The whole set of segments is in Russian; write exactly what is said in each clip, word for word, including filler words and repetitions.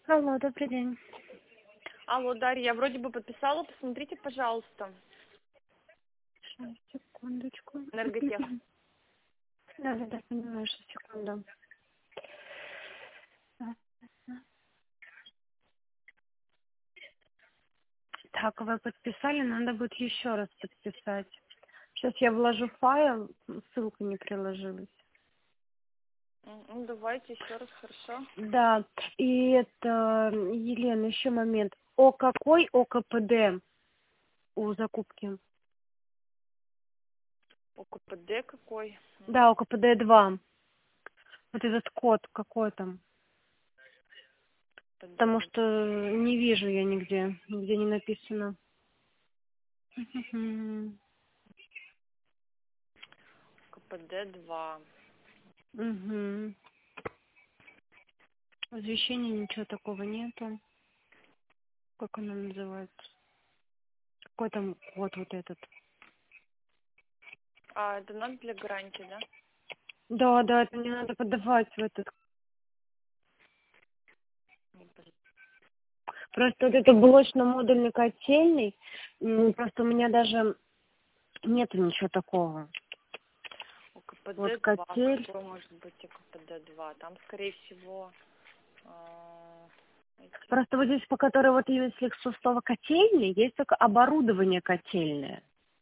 Алло, добрый день. Алло, Дарья, я вроде бы подписала, посмотрите, пожалуйста. Сейчас, секундочку. Энерготех. Да, да, да, понимаю, сейчас, секунду. Так, вы подписали, надо будет еще раз подписать. Сейчас я вложу файл, ссылка не приложилась. М, Ну, давайте еще раз, хорошо. Да, и это, Елена, еще момент. О какой О К П Д у закупки? О К П Д какой? Да, М, О К П Д два. Вот этот код какой там? П Д Потому два. что не вижу я нигде, нигде не написано. К П Д два. Угу. Возвещения ничего такого нету. Как оно называется? Какой там код вот этот? А, это надо для гарантии, да? Да, да, это мне надо подавать в этот. М, подожди. Просто вот это блочно-модульный котельный, м, просто у меня даже нету ничего такого. О К П Вот Д два. котель. Какой может быть О К П Д два? Там, скорее всего, а, эти... Просто вот здесь, по которой вот если со слова котельный, есть только оборудование котельное.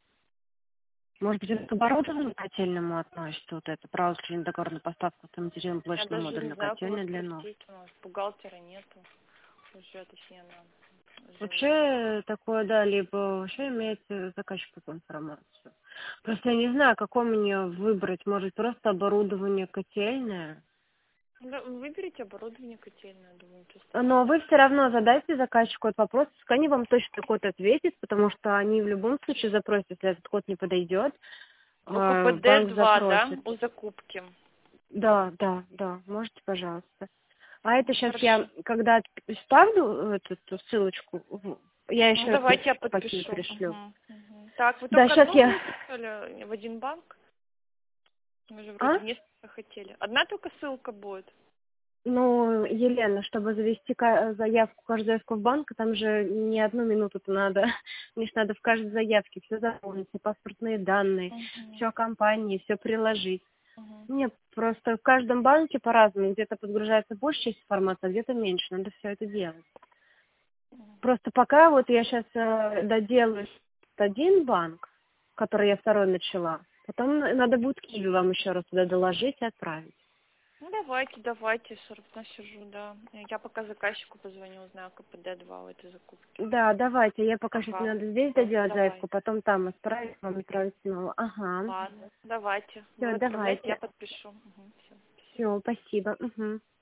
Может быть, это к оборудованию котельному относится вот это право исключительно договорной поставки автоматизированной Я даже не блочно-модульной знаю, кого котельной длину. спросить. У нас бухгалтера нету. Уже, точнее, на замену. Вообще такое, да, либо вообще имеет э, заказчик такую информацию. Просто я не знаю, какой мне выбрать. Может, просто оборудование котельное. Да, выберите оборудование котельное, думаю, ничего Но страшного. вы все равно задайте заказчику этот вопрос, пускай они вам точно код ответят, потому что они в любом случае запросят, если этот код не подойдет, О К П э, Д банк два, да, запросит. у закупки. Да, да, да, можете, пожалуйста. А это сейчас я, Хорошо. когда ставлю эту ссылочку, в- я Ну, еще давайте я пакет подпишу. пришлю. Мгм, мгм. Так, вы Да, только сейчас одну я... ссылку, что ли, в один банк? Мы же А? вроде несколько хотели. Одна только ссылка будет? Ну, Елена, чтобы завести ка- заявку, каждую заявку в банк, там же не одну минуту-то надо. Мне ж надо в каждой заявке все заполнить, все паспортные данные, Угу, все о компании, все приложить. угу. Мне просто в каждом банке по-разному. Где-то подгружается больше часть информации, а где-то меньше. Надо все это делать. Просто пока вот я сейчас доделаю один банк, который я второй начала, потом надо будет Киви вам еще раз туда доложить и отправить. Ну, давайте, давайте, сорок на сижу, да. Я пока заказчику позвоню, узнаю К П Д два у этой закупки. Да, давайте. Я пока сейчас Ага, надо здесь всё, доделать давай. заявку, потом там отправить, вам отправить снова. Ага. Ладно, давайте. Все, Вы отправляйте, я давайте. подпишу. Угу, все. Все, спасибо. Угу.